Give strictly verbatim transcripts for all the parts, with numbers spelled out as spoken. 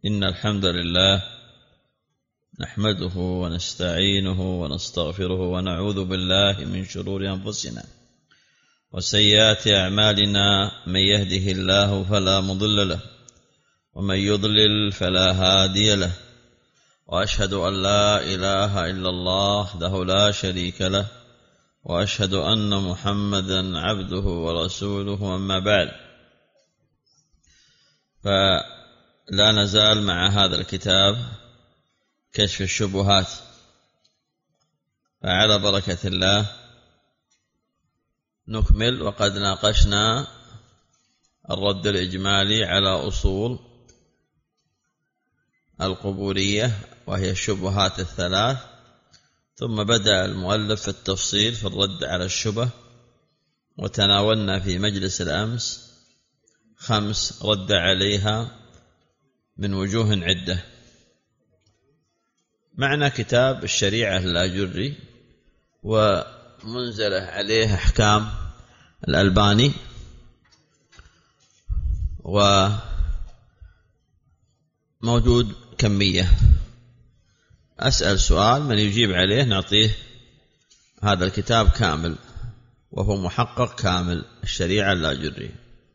إن الحمد لله نحمده ونستعينه ونستغفره ونعوذ بالله من شرور أنفسنا وسيئات أعمالنا. من يهده الله فلا مضل له ومن يضلل فلا هادي له، وأشهد أن لا إله إلا الله وحده لا شريك له، وأشهد أن محمدا عبده ورسوله. أما بعد، فلا نزال مع هذا الكتاب كشف الشبهات، فعلى بركة الله نكمل. وقد ناقشنا الرد الإجمالي على أصول القبورية وهي الشبهات الثلاث، ثم بدأ المؤلف في التفصيل في الرد على الشبه، وتناولنا في مجلس الأمس خمس رد عليها من وجوه عدة. معنا كتاب الشريعة للآجري ومنزله عليه أحكام الألباني، وموجود كمية. أسأل سؤال، من يجيب عليه نعطيه هذا الكتاب كامل، وهو محقق كامل الشريعة للآجري.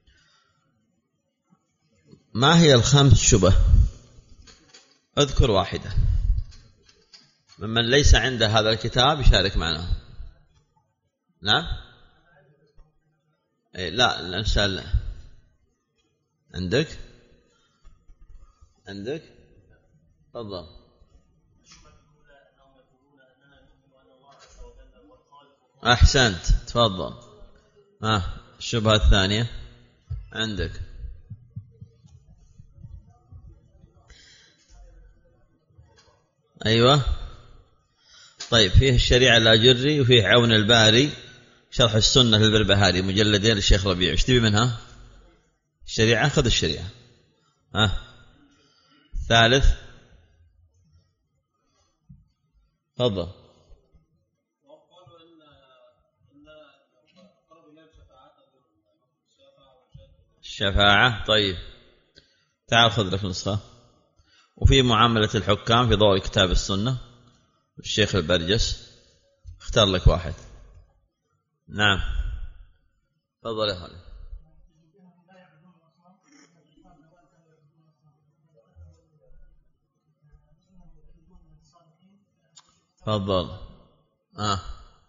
ما هي الخمس شبه؟ اذكر واحدة ممن ليس عنده هذا الكتاب يشارك معنا. نعم؟ إيه لا نسأل. عندك؟ عندك؟ تفضل. أحسنت، تفضل. آه الشبهة الثانية عندك؟ أيوة. طيب، فيه الشريعة الآجري وفيه عون الباري شرح السنة للبربهاري، مجلدين للشيخ ربيع. ايش تبي منها؟ الشريعة، خذ الشريعة. ها آه. ثالث، تفضل. الشفاعة. طيب تعال خذ لك نسخة. وفي معاملة الحكام في ضوء كتاب السنة الشيخ البرجس، اختار لك واحد. نعم تفضل يا خالد. تفضل. آه.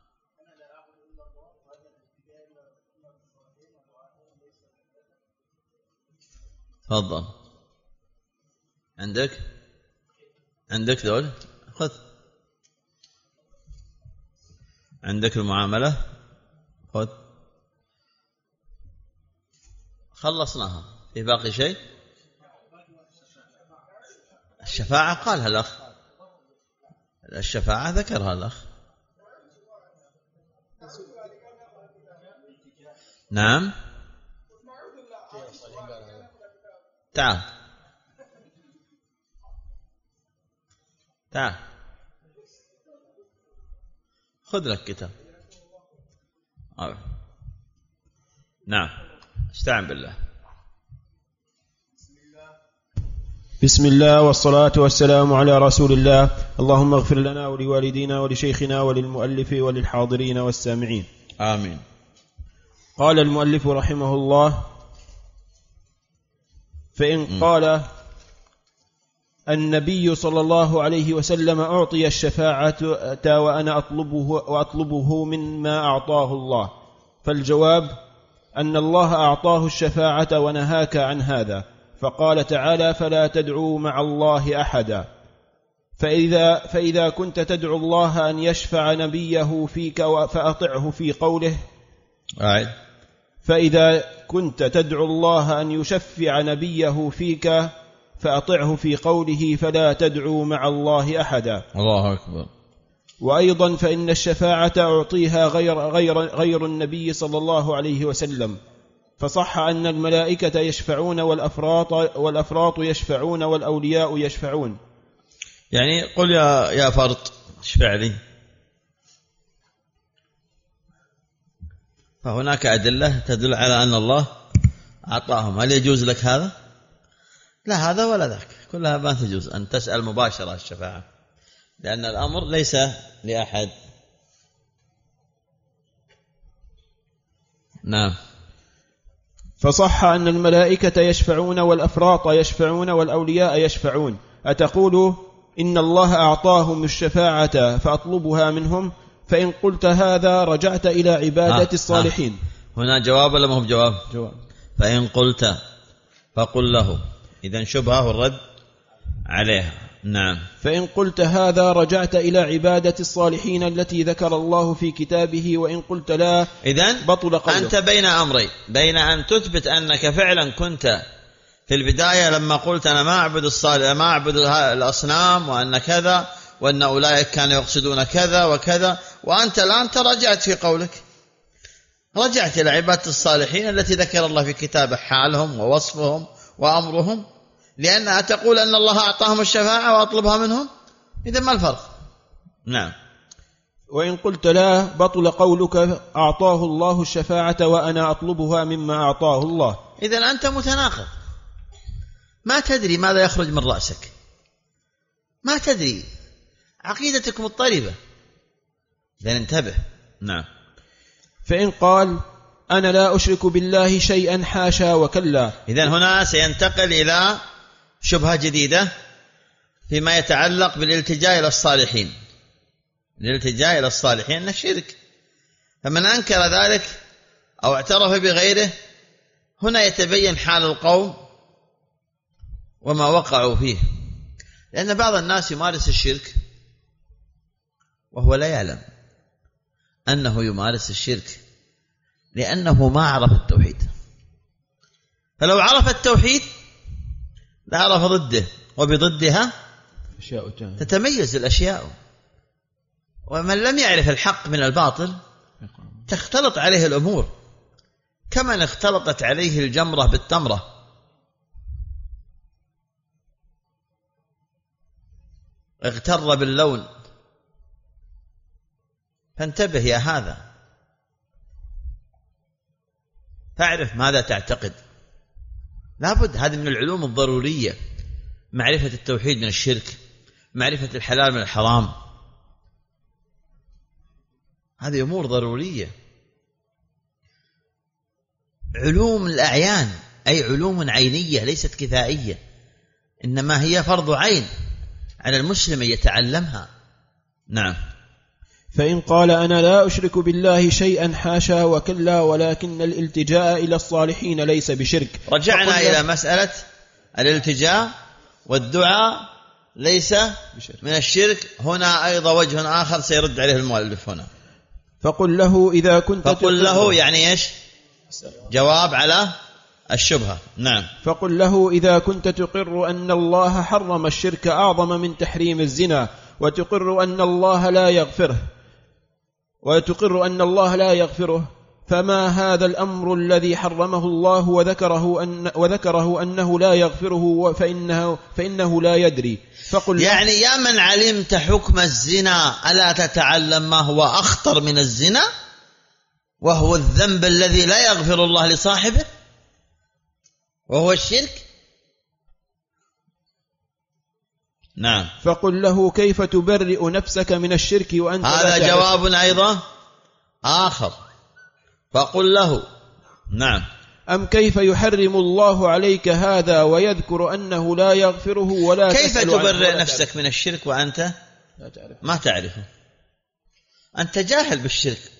تفضل. عندك عندك دول، خذ. عندك المعاملة، خذ. خلصناها. في باقي شيء؟ الشفاعة قالها الأخ، الشفاعة ذكرها الأخ. نعم تعال تعال خذ لك كتاب. آه. نعم استعن بالله. بسم الله والصلاة والسلام على رسول الله. اللهم اغفر لنا ولوالدينا ولشيخنا وللمؤلف وللحاضرين والسامعين، آمين. قال المؤلف رحمه الله: فإن م. قال النبي صلى الله عليه وسلم أعطي الشفاعة وأنا أطلبه, وأطلبه مما أعطاه الله، فالجواب أن الله أعطاه الشفاعة ونهاك عن هذا، فقال تعالى: فلا تدعوا مع الله أحدا. فإذا, فإذا كنت تدعو الله أن يشفع نبيه فيك فأطعه في قوله أعد. فإذا كنت تدعو الله أن يشفع نبيه فيك فأطعه في قوله: فلا تدعوا مع الله أحدا. الله أكبر. وأيضا فإن الشفاعة أعطيها غير, غير, غير النبي صلى الله عليه وسلم، فصح أن الملائكة يشفعون والأفراط, والأفراط يشفعون والأولياء يشفعون. يعني قل يا, يا فرط اشفع لي. فهناك أدلة تدل على أن الله أعطاهم. هل يجوز لك هذا؟ لا هذا ولا ذاك، كلها ما تجوز أن تسأل مباشرة الشفاعة، لأن الأمر ليس لأحد. نعم. فصح أن الملائكة يشفعون والأفراط يشفعون والأولياء يشفعون، أتقول إن الله أعطاهم الشفاعة فأطلبها منهم؟ فإن قلت هذا رجعت إلى عبادة آه الصالحين. آه. هنا جواب ولا ما هو جواب؟ جواب. فإن قلت فقل له، إذن شبهه الرد عليها. نعم. فإن قلت هذا رجعت إلى عبادة الصالحين التي ذكر الله في كتابه، وإن قلت لا إذن بطل قولك. أنت بين أمرين، بين أن تثبت أنك فعلا كنت في البداية لما قلت أنا ما أعبد الصالح ما أعبد الأصنام وأن كذا وأن أولئك كانوا يقصدون كذا وكذا، وأنت الآن تراجعت في قولك، رجعت إلى عبادة الصالحين التي ذكر الله في كتابه حالهم ووصفهم وأمرهم، لأنها تقول أن الله أعطاهم الشفاعة وأطلبها منهم. إذا ما الفرق؟ نعم. وإن قلت لا بطل قولك أعطاه الله الشفاعة وأنا أطلبها مما أعطاه الله. إذا أنت متناقض، ما تدري ماذا يخرج من رأسك، ما تدري، عقيدتك مضطربة. إذا انتبه. نعم. فإن قال أنا لا أشرك بالله شيئا حاشا وكلا. إذن هنا سينتقل إلى شبهة جديدة فيما يتعلق بالالتجاء إلى الصالحين. الالتجاء إلى الصالحين الشرك، فمن أنكر ذلك أو اعترف بغيره هنا يتبين حال القوم وما وقعوا فيه، لأن بعض الناس يمارس الشرك وهو لا يعلم أنه يمارس الشرك لأنه ما عرف التوحيد. فلو عرف التوحيد لعرف ضده، وبضدها تتميز الأشياء. ومن لم يعرف الحق من الباطل تختلط عليه الأمور كمن اختلطت عليه الجمرة بالتمرة. اغتر باللون. فانتبه يا هذا، فاعرف ماذا تعتقد. لابد، هذه من العلوم الضرورية، معرفة التوحيد من الشرك، معرفة الحلال من الحرام، هذه أمور ضرورية. علوم الأعيان أي علوم عينية ليست كفائية، إنما هي فرض عين على المسلم يتعلمها. نعم. فإن قال أنا لا أشرك بالله شيئا حاشا وكلا ولكن الالتجاء إلى الصالحين ليس بشرك. رجعنا إلى مسألة الالتجاء والدعاء ليس من الشرك. هنا أيضا وجه آخر سيرد عليه المؤلف هنا. فقل له إذا كنت فقل له يعني إيش؟ جواب على الشبهة. نعم. فقل له إذا كنت تقر أن الله حرم الشرك أعظم من تحريم الزنا، وتقر أن الله لا يغفره وتقر أن الله لا يغفره، فما هذا الأمر الذي حرمه الله وذكره, أن وذكره أنه لا يغفره فإنه, فإنه لا يدري. فقل يعني يا من علمت حكم الزنا ألا تتعلم ما هو أخطر من الزنا، وهو الذنب الذي لا يغفر الله لصاحبه، وهو الشرك. نعم. فقل له كيف تبرئ نفسك من الشرك وأنت هذا لا جواب أيضا آخر. فقل له نعم. أم كيف يحرم الله عليك هذا ويذكر أنه لا يغفره ولا كيف تبرئ نفسك تعرف. من الشرك وأنت لا تعرف. ما تعرفه، أنت جاهل بالشرك،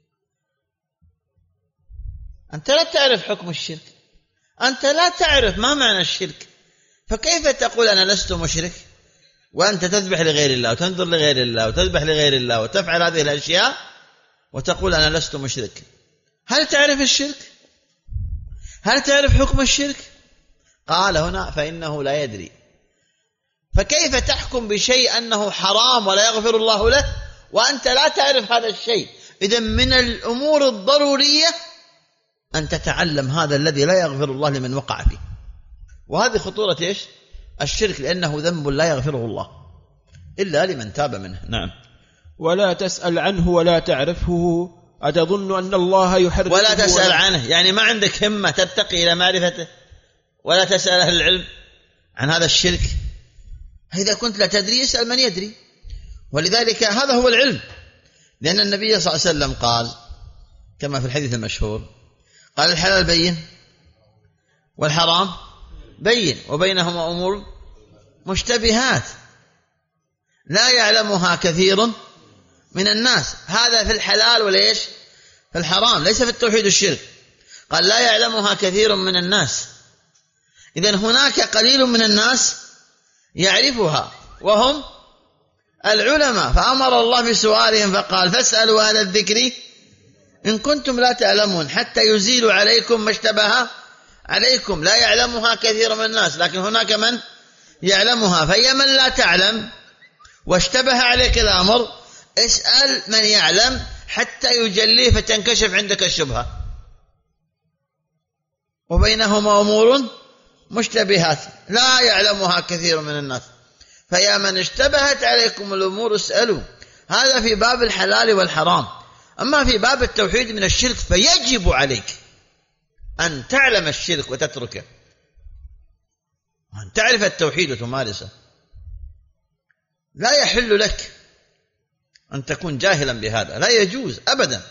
أنت لا تعرف حكم الشرك، أنت لا تعرف ما معنى الشرك، فكيف تقول أنا لست مشرك وأنت تذبح لغير الله وتنظر لغير الله وتذبح لغير الله وتفعل هذه الأشياء وتقول أنا لست مشرك؟ هل تعرف الشرك؟ هل تعرف حكم الشرك؟ قال هنا فإنه لا يدري. فكيف تحكم بشيء أنه حرام ولا يغفر الله له وأنت لا تعرف هذا الشيء؟ إذن من الأمور الضرورية أن تتعلم هذا الذي لا يغفر الله لمن وقع فيه. وهذه خطورة إيش؟ الشرك، لأنه ذنب لا يغفره الله إلا لمن تاب منه. نعم. ولا تسأل عنه ولا تعرفه، أتظن أن الله يحرمه؟ ولا تسأل ولا عنه يعني ما عندك همة تتقي إلى معرفته، ولا تسأل أهل العلم عن هذا الشرك. إذا كنت لا تدري اسأل من يدري. ولذلك هذا هو العلم، لأن النبي صلى الله عليه وسلم قال كما في الحديث المشهور، قال الحلال بين والحرام بين وبينهما أمور مشتبهات لا يعلمها كثير من الناس. هذا في الحلال وليش في الحرام، ليس في التوحيد والشرك. قال لا يعلمها كثير من الناس، إذن هناك قليل من الناس يعرفها وهم العلماء، فأمر الله بسؤالهم فقال فاسألوا أهل الذكر إن كنتم لا تعلمون حتى يزيلوا عليكم ما اشتبه عليكم. لا يعلمها كثير من الناس، لكن هناك من يعلمها، فهي من لا تعلم واشتبه عليك الأمر اسأل من يعلم حتى يجليه فتنكشف عندك الشبهة. وبينهما أمور مشتبهات لا يعلمها كثير من الناس، فيا من اشتبهت عليكم الأمور اسألوا. هذا في باب الحلال والحرام. أما في باب التوحيد من الشرك فيجب عليك أن تعلم الشرك وتتركه، وأن تعرف التوحيد وتمارسه. لا يحل لك أن تكون جاهلا بهذا، لا يجوز أبدا.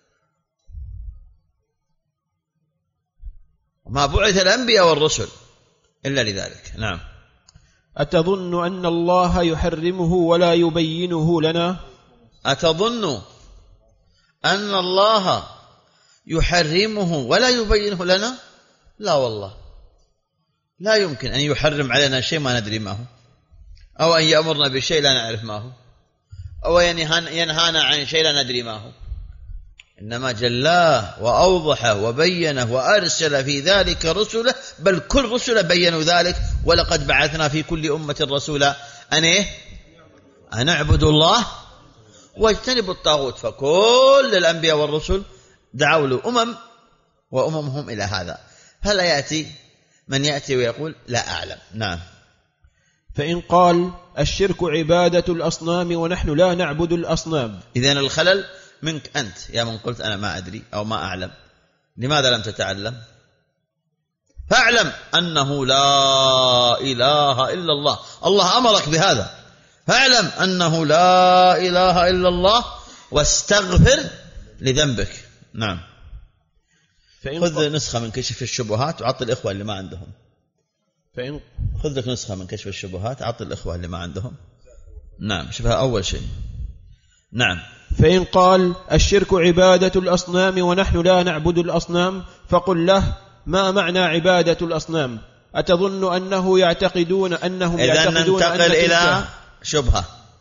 وما بعث الأنبياء والرسل إلا لذلك. نعم. أتظن أن الله يحرمه ولا يبينه لنا؟ أتظن أن الله يحرمه ولا يبينه لنا؟ لا والله، لا يمكن أن يحرم علينا شيء ما ندري ما هو، أو أن يأمرنا بشيء لا نعرف ما هو، أو ينهانا عن شيء لا ندري ما هو. إنما جلاه وأوضحه وبينه وأرسل في ذلك رسله، بل كل رسل بينوا ذلك. ولقد بعثنا في كل أمة رسولا أن إيه؟ أن اعبدوا الله واجتنبوا الطاغوت. فكل الأنبياء والرسل دعوا له أمم وأممهم إلى هذا. فلا يأتي من يأتي ويقول لا أعلم. نعم. فإن قال الشرك عبادة الأصنام ونحن لا نعبد الأصنام، إذن الخلل منك أنت يا من قلت أنا ما أدري أو ما أعلم. لماذا لم تتعلم؟ فاعلم أنه لا إله إلا الله. الله أمرك بهذا، فاعلم أنه لا إله إلا الله واستغفر لذنبك. نعم. خذ نسخة من كشف الشبهات وعطي الإخوة اللي ما عندهم. فإن خذ لك نسخة من كشف الشبهات عطي الإخوة اللي ما عندهم. نعم. شوفها أول شيء. نعم. فإن قال الشرك عبادة الأصنام ونحن لا نعبد الأصنام فقل له ما معنى عبادة الأصنام؟ أتظن أنه يعتقدون أنهم إذن يعتقدون ننتقل أن إلى شبهة.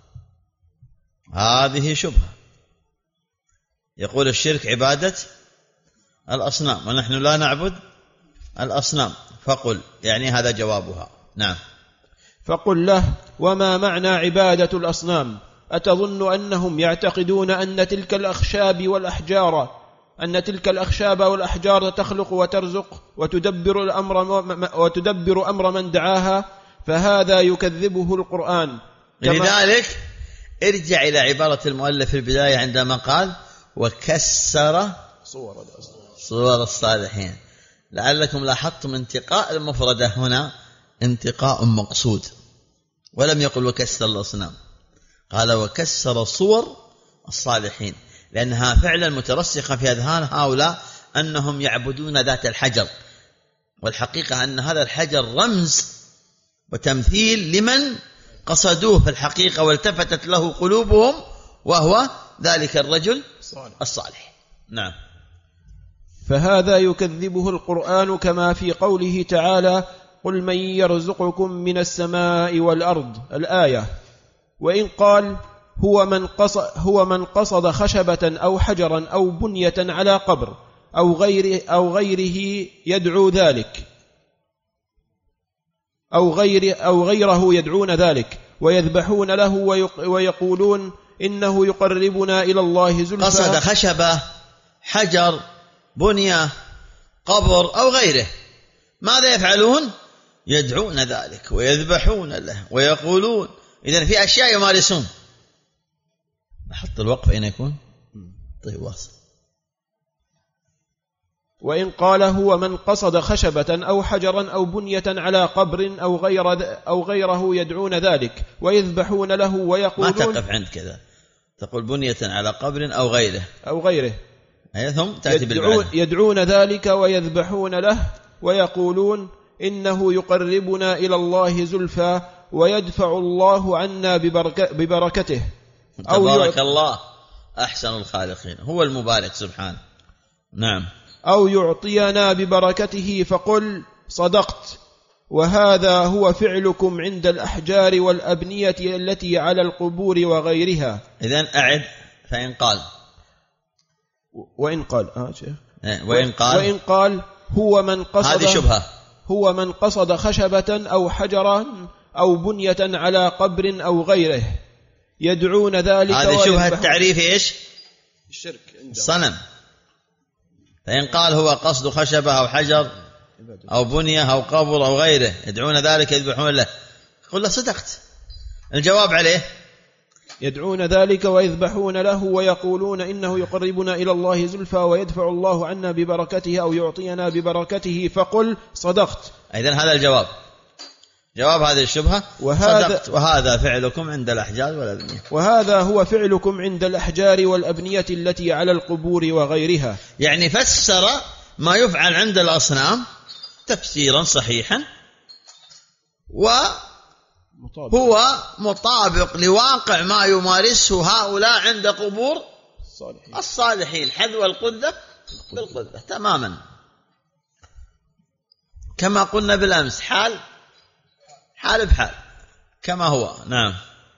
هذه شبهة. يقول الشرك عبادة الأصنام ونحن لا نعبد الأصنام، فقل يعني هذا جوابها. نعم. فقل له وما معنى عبادة الأصنام؟ أتظن أنهم يعتقدون أن تلك الأخشاب والأحجار أن تلك الأخشاب والأحجار تخلق وترزق وتدبر الأمر وتدبر أمر من دعاها؟ فهذا يكذبه القرآن. لذلك ارجع إلى عبارة المؤلف في البداية عندما قال وكسر صور صور الصالحين. لعلكم لاحظتم انتقاء المفردة هنا انتقاء مقصود، ولم يقل وكسر الأصنام، قال وكسر صور الصالحين، لأنها فعلا مترسخة في أذهان هؤلاء أنهم يعبدون ذات الحجر، والحقيقة أن هذا الحجر رمز وتمثيل لمن قصدوه في الحقيقة والتفتت له قلوبهم، وهو ذلك الرجل الصالح. نعم. فهذا يكذبه القرآن كما في قوله تعالى قل من يرزقكم من السماء والأرض الآية. وإن قال هو من قصد, هو من قصد خشبة أو حجرا أو بنية على قبر أو, غير أو غيره يدعو ذلك أو, غير أو غيره يدعون ذلك ويذبحون له ويقولون إنه يقربنا إلى الله زلفى. قصد خشبة حجر بنية قبر أو غيره، ماذا يفعلون؟ يدعون ذلك ويذبحون له ويقولون. إذن في أشياء يمارسون. نحط الوقف أين يكون؟ طيب واصل. وإن قال هو من قصد خشبة أو حجرا أو بنية على قبر أو, غير أو غيره يدعون ذلك ويذبحون له ويقولون. ما تقف عند كذا، تقول بنية على قبر أو غيره أو غيره ثم تأتي يدعون, يدعون ذلك ويذبحون له ويقولون إنه يقربنا إلى الله زلفى ويدفع الله عنا ببركة ببركته. أو تبارك الله أحسن الخالقين، هو المبارك سبحانه. نعم. أو يعطينا ببركته فقل صدقت، وهذا هو فعلكم عند الأحجار والأبنية التي على القبور وغيرها. إذن أعد. فإن قال وإن قال آه وإن قال وإن قال هو من قصد هذه شبهة هو من قصد خشبة أو حجرا أو بنية على قبر أو غيره يدعون ذلك. هذه شبهة التعريف إيش؟ الشرك الصنم. فإن قال هو قصد خشبة أو حجر أو بنية أو قبر أو غيره يدعون ذلك يذبحون له، قل له صدقت. الجواب عليه يدعون ذلك ويذبحون له ويقولون إنه يقربنا إلى الله زلفى ويدفع الله عنا ببركته أو يعطينا ببركته فقل صدقت. إذن هذا الجواب، جواب هذه الشبهة. وهذا صدقت وهذا فعلكم عند الأحجار والأبنية. وهذا هو فعلكم عند الأحجار والأبنية التي على القبور وغيرها. يعني فسر ما يفعل عند الأصنام تفسيرا صحيحا وهو مطابق لواقع ما يمارسه هؤلاء عند قبور الصالحين, الصالحين حذو القذة بالقذة تماما كما قلنا بالأمس، حال حال بحال كما هو. نعم.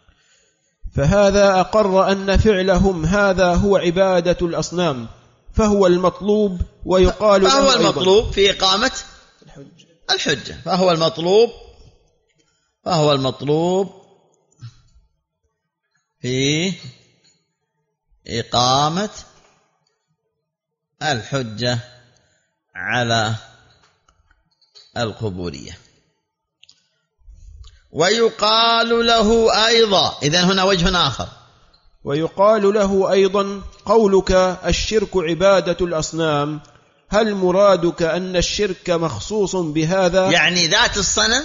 فهذا أقر أن فعلهم هذا هو عبادة الأصنام فهو المطلوب، ويقال فهو المطلوب في إقامة الحجة فهو المطلوب فهو المطلوب في إقامة الحجة على القبورية. ويقال له أيضا، إذن هنا وجه آخر، ويقال له أيضا قولك الشرك عبادة الأصنام، هل مرادك أن الشرك مخصوص بهذا يعني ذات الصنم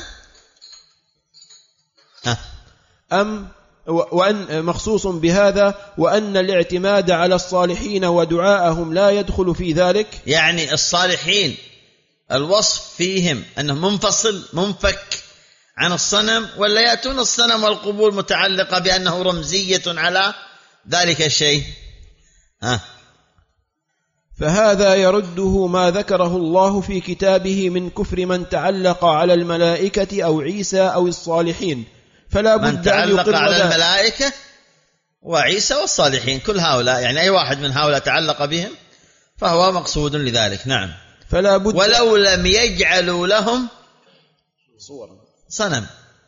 أم وأن مخصوص بهذا وأن الاعتماد على الصالحين ودعاءهم لا يدخل في ذلك؟ يعني الصالحين الوصف فيهم أنه منفصل منفك عن الصنم، ولا يأتون الصنم والقبور متعلقة بأنه رمزية على ذلك الشيء؟ ها فهذا يرده ما ذكره الله في كتابه من كفر من تعلق على الملائكة أو عيسى أو الصالحين، فلا بد من تعلق أن على الملائكة وعيسى والصالحين كل هؤلاء، يعني أي واحد من هؤلاء تعلق بهم فهو مقصود لذلك. نعم. فلا بد ولو لم يجعلوا لهم صنم.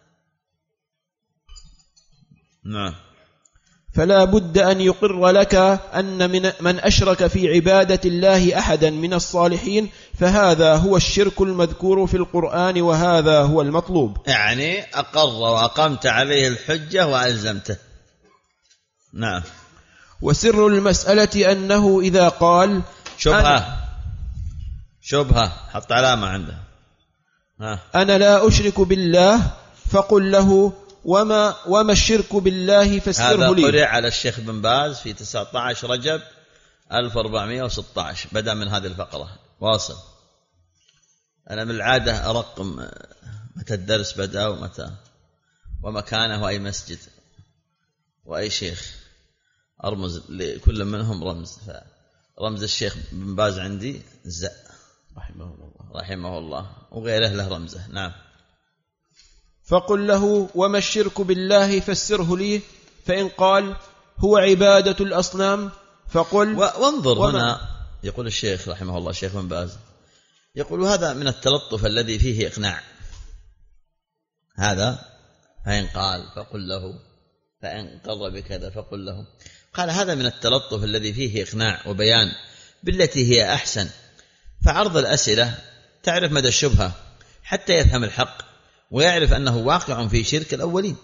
نعم. فلا بد أن يقر لك أن من, من أشرك في عبادة الله أحدا من الصالحين فهذا هو الشرك المذكور في القرآن وهذا هو المطلوب. يعني أقر وأقمت عليه الحجة وألزمته. نعم. وسر المسألة أنه إذا قال شبهة أنا, شبهة حط علامة عنده ها. أنا لا أشرك بالله فقل له وما, وما الشرك بالله فاسره لي. هذا قرئ على الشيخ بن باز في تسعة عشر رجب ألف وأربعمائة وستة عشر، بدأ من هذه الفقرة واصل. أنا من العادة أرقم متى الدرس بدأ ومتى ومكانه وأي مسجد وأي شيخ، أرمز لكل منهم رمز. فرمز الشيخ بن باز عندي زاء رحمه الله رحمه الله وغيره له رمزه. نعم. فقل له وما الشرك بالله فسره لي، فإن قال هو عبادة الأصنام فقل. وانظر هنا يقول الشيخ رحمه الله الشيخ بن باز يقول هذا من التلطف الذي فيه إقناع. هذا فإن قال فقل له فإن قر بكذا فقل له، قال هذا من التلطف الذي فيه إقناع وبيان بالتي هي أحسن، فعرض الأسئلة تعرف مدى الشبهة حتى يفهم الحق ويعرف أنه واقع في شرك الأولين.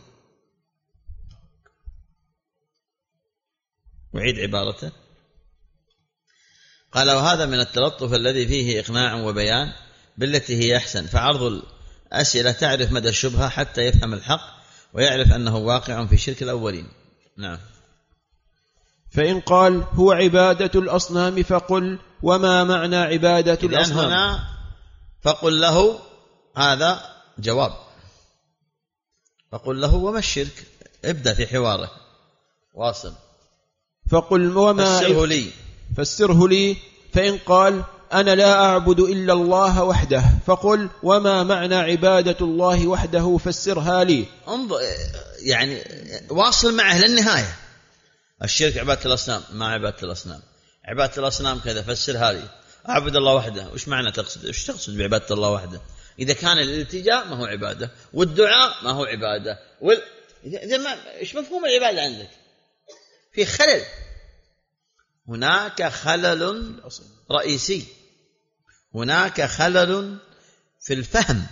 وعيد عبارته قال وهذا من التلطف الذي فيه إقناع وبيان بالتي هي أحسن، فعرض الأسئلة تعرف مدى الشبهة حتى يفهم الحق ويعرف أنه واقع في شرك الأولين. نعم. فإن قال هو عبادة الأصنام فقل وما معنى عبادة الأصنام؟ هنا فقل له هذا جواب، فقل له وما الشرك، ابدأ في حواره واصل. فقل وما فسره لي فسره لي فإن قال أنا لا أعبد إلا الله وحده فقل وما معنى عبادة الله وحده فسرها لي. انظر يعني واصل معه للنهاية. الشرك عبادة الأصنام، ما عبادة الأصنام، عبادة الأصنام كذا، فسرها لي. أعبد الله وحده وش معنى تقصد؟ وش تقصد بعبادة الله وحده؟ إذا كان الالتجاء ما هو عبادة، والدعاء ما هو عبادة، وال... إذا ما إيش مفهوم العبادة عندك؟ في خلل، هناك خلل رئيسي، هناك خلل في الفهم،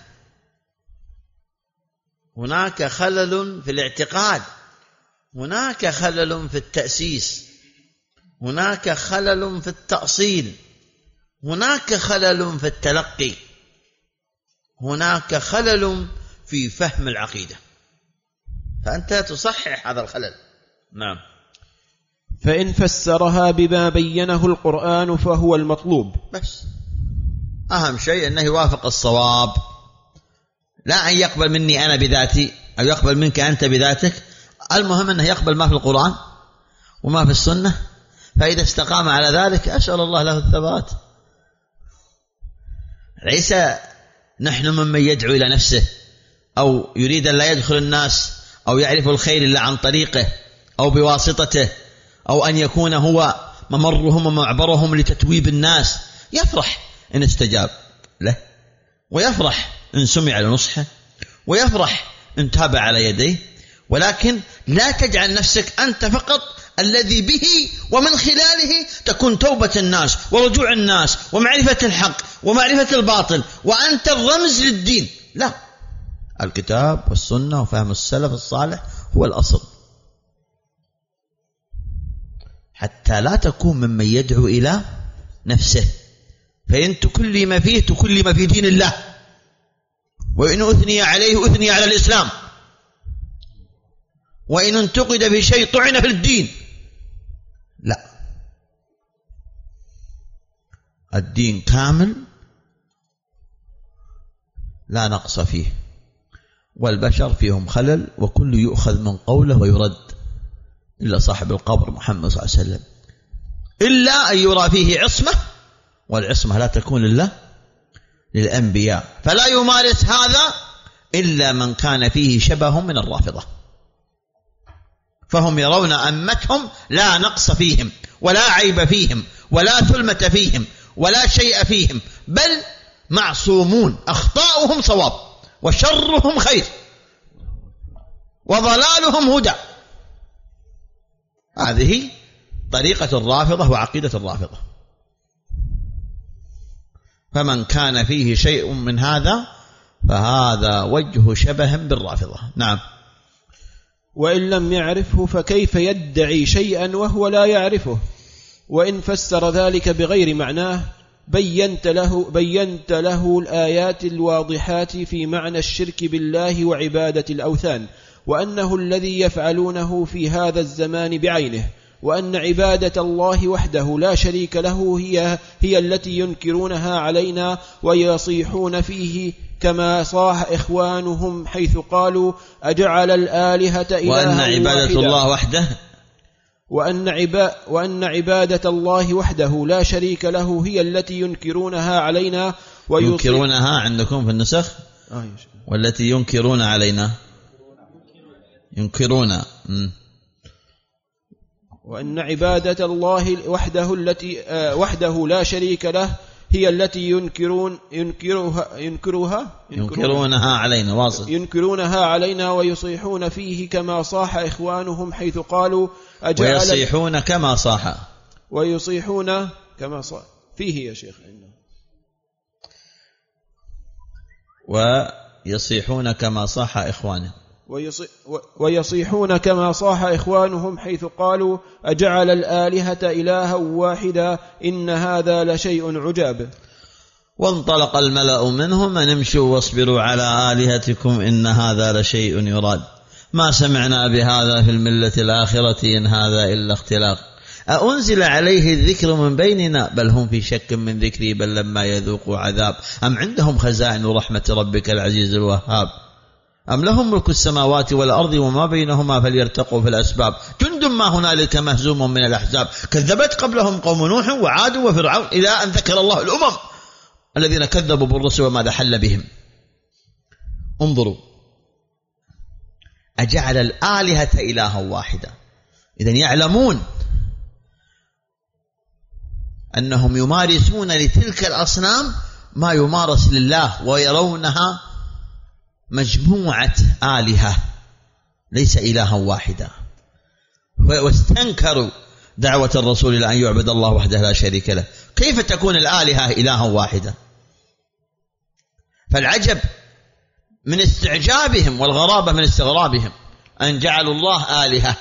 هناك خلل في الاعتقاد، هناك خلل في التأسيس، هناك خلل في التأصيل، هناك خلل في التلقي، هناك خلل في فهم العقيدة، فأنت تصحح هذا الخلل. نعم. فإن فسرها بما بينه القرآن فهو المطلوب. بس أهم شيء أنه يوافق الصواب، لا أن يقبل مني أنا بذاتي أو يقبل منك أنت بذاتك، المهم أنه يقبل ما في القرآن وما في السنة، فإذا استقام على ذلك أسأل الله له الثبات. ليس نحن ممن يدعو إلى نفسه أو يريد أن لا يدخل الناس أو يعرف الخير إلا عن طريقه أو بواسطته، أو أن يكون هو ممرهم ومعبرهم لتتويب الناس. يفرح إن استجاب له، ويفرح إن سمع لنصحه، ويفرح إن تابع على يديه، ولكن لا تجعل نفسك أنت فقط الذي به ومن خلاله تكون توبة الناس ورجوع الناس ومعرفة الحق ومعرفة الباطل وأنت الرمز للدين. لا، الكتاب والسنة وفهم السلف الصالح هو الأصل، حتى لا تكون ممن يدعو إلى نفسه، فإن تكلم فيه تكلم في دين الله، وإن أثني عليه أثني على الإسلام، وإن انتقد في شيء طعن في الدين. لا، الدين كامل لا نقص فيه، والبشر فيهم خلل، وكل يؤخذ من قوله ويرد إلا صاحب القبر محمد صلى الله عليه وسلم، إلا أن يرى فيه عصمة، والعصمة لا تكون إلا للأنبياء، فلا يمارس هذا إلا من كان فيه شبه من الرافضة، فهم يرون أمتهم لا نقص فيهم ولا عيب فيهم ولا ثلمة فيهم ولا شيء فيهم، بل معصومون، أخطاؤهم صواب وشرهم خير وضلالهم هدى. هذه طريقة الرافضة وعقيدة الرافضة، فمن كان فيه شيء من هذا فهذا وجه شبه بالرافضة. نعم. وإن لم يعرفه فكيف يدعي شيئا وهو لا يعرفه؟ وإن فسر ذلك بغير معناه بينت له, بينت له الآيات الواضحات في معنى الشرك بالله وعبادة الأوثان، وأنه الذي يفعلونه في هذا الزمان بعينه، وأن عبادة الله وحده لا شريك له هي, هي التي ينكرونها علينا ويصيحون فيه كما صاح إخوانهم حيث قالوا أجعل الآلهة إلها وأن عبادة الله وحده وأن, عبا وأن عبادة الله وحده لا شريك له هي التي ينكرونها علينا ينكرونها عندكم في النسخ آه والتي ينكرون علينا ينكرون م. وأن عبادة الله وحده التي آه وحده لا شريك له هي التي ينكرون ينكرها ينكرها ينكرونها علينا واصل ينكرونها علينا ويصيحون فيه كما صاح إخوانهم حيث قالوا أجعل ويصيحون كما صاح ويصيحون كما صاح فيه يا شيخ إنه ويصيحون كما صاح إخوانهم ويصيحون كما صاح إخوانهم حيث قالوا أجعل الآلهة إلها واحدا إن هذا لشيء عجاب. وانطلق الملأ منهم أن امشوا واصبروا على آلهتكم إن هذا لشيء يراد ما سمعنا بهذا في الملة الآخرة إن هذا إلا اختلاق أأنزل عليه الذكر من بيننا بل هم في شك من ذكري بل لما يذوقوا عذاب أم عندهم خزائن رحمة ربك العزيز الوهاب أم لهم ملك السماوات والأرض وما بينهما فليرتقوا في الأسباب جند ما هنالك مهزوم من الأحزاب كذبت قبلهم قوم نوح وعاد وفرعون إلى أن ذكر الله الأمم الذين كذبوا بالرسل وماذا حل بهم. انظروا أجعل الآلهة إلها واحدا إذن يعلمون أنهم يمارسون لتلك الأصنام ما يمارس لله ويرونها مجموعة آلهة ليس إلها واحدا واستنكروا دعوة الرسول إلى أن يعبد الله وحده لا شريك له كيف تكون الآلهة إلها واحدا. فالعجب من استعجابهم والغرابة من استغرابهم أن جعلوا الله آلهة.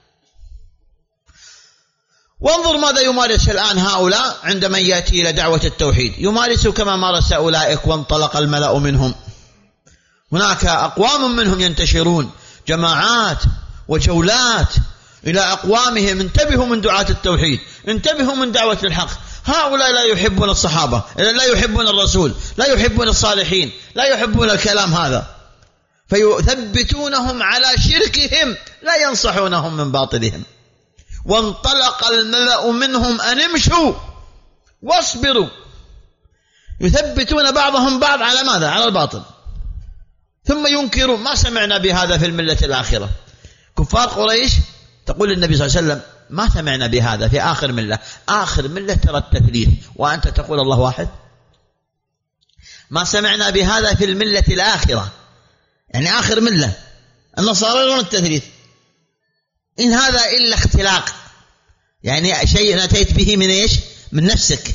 وانظر ماذا يمارس الآن هؤلاء عندما يأتي إلى دعوة التوحيد يمارس كما مارس أولئك. وانطلق الملأ منهم هناك أقوام منهم ينتشرون جماعات وجولات إلى أقوامهم انتبهوا من دعاة التوحيد انتبهوا من دعوة الحق. هؤلاء لا يحبون الصحابة لا يحبون الرسول لا يحبون الصالحين لا يحبون الكلام هذا فيثبتونهم على شركهم لا ينصحونهم من باطلهم. وانطلق الملأ منهم أن امشوا واصبروا يثبتون بعضهم بعض على ماذا؟ على الباطل ثم ينكروا ما سمعنا بهذا في الملة الآخرة. كفار قريش تقول النبي صلى الله عليه وسلم ما سمعنا بهذا في آخر ملة آخر ملة ترى التثليث وأنت تقول الله واحد ما سمعنا بهذا في الملة الآخرة يعني آخر ملة النصارى يرون التثليث إن هذا إلا اختلاق يعني شيء أتيت به من إيش من نفسك.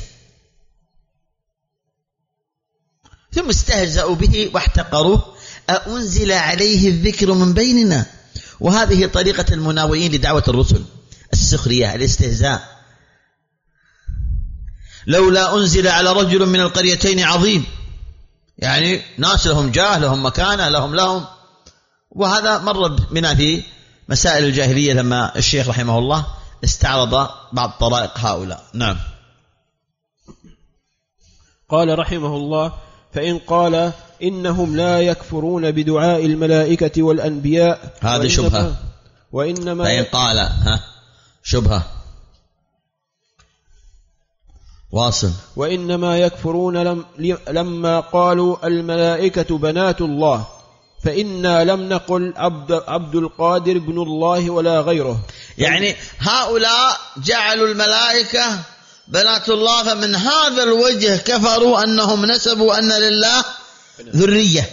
ثم استهزأوا به واحتقروه أأنزل عليه الذكر من بيننا. وهذه طريقة المناوئين لدعوة الرسل السخرية الاستهزاء. لولا أنزل على رجل من القريتين عظيم يعني ناس لهم جاه لهم مكانة لهم لهم. وهذا مر بنا في مسائل الجاهلية لما الشيخ رحمه الله استعرض بعض طرائق هؤلاء. نعم. قال رحمه الله فإن قال إنهم لا يكفرون بدعاء الملائكة والأنبياء هذه شبهة. وإنما فإن قال ها شبهة واصل. وإنما يكفرون لم لما قالوا الملائكة بنات الله فإنا لم نقل عبد, عبد القادر بن الله ولا غيره. يعني هؤلاء جعلوا الملائكة بنات الله فمن هذا الوجه كفروا أنهم نسبوا أن لله ذرية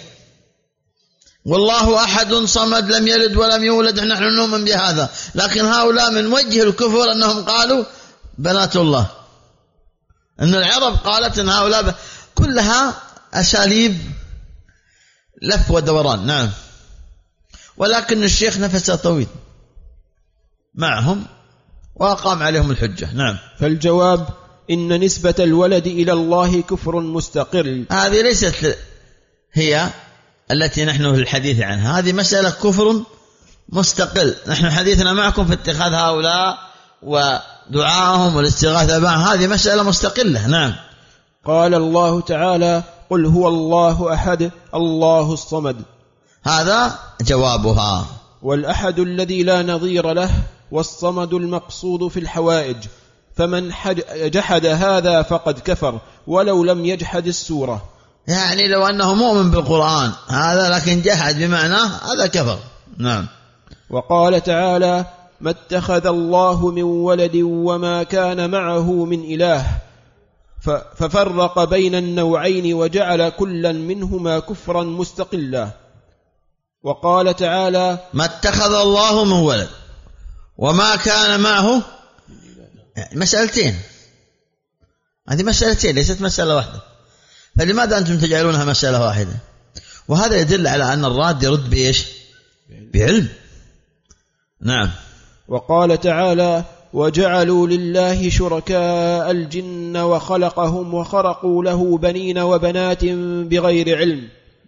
والله أحد صمد لم يلد ولم يولد نحن نؤمن بهذا. لكن هؤلاء من وجه الكفر أنهم قالوا بنات الله. أن العرب قالت أن هؤلاء ب... كلها أساليب لف ودوران. نعم. ولكن الشيخ نفسه طويل معهم وأقام عليهم الحجة. نعم. فالجواب إن نسبة الولد إلى الله كفر مستقل. هذه ليست هي التي نحن في الحديث عنها هذه مسألة كفر مستقل. نحن حديثنا معكم في اتخاذ هؤلاء ودعاهم والاستغاثة معهم هذه مسألة مستقلة. نعم. قال الله تعالى قل هو الله أحد الله الصمد هذا جوابها. والأحد الذي لا نظير له والصمد المقصود في الحوائج فمن جحد هذا فقد كفر ولو لم يجحد السورة. يعني لو أنه مؤمن بالقرآن هذا لكن جحد بمعناه هذا كفر. نعم. وقال تعالى ما اتخذ الله من ولد وما كان معه من إله ففرق بين النوعين وجعل كلا منهما كفرا مستقلا. وقال تعالى ما اتخذ الله من ولد وما كان معه مسألتين هذه مسألتين ليست مسألة واحدة فلماذا أنتم تجعلونها مسألة واحدة؟ وهذا يدل على أن الراد يرد بإيش بعلم. نعم. وقال تعالى: وجعلوا لله شركاء الجن وخلقهم وخرقوا له بنين وبنات بغير علم،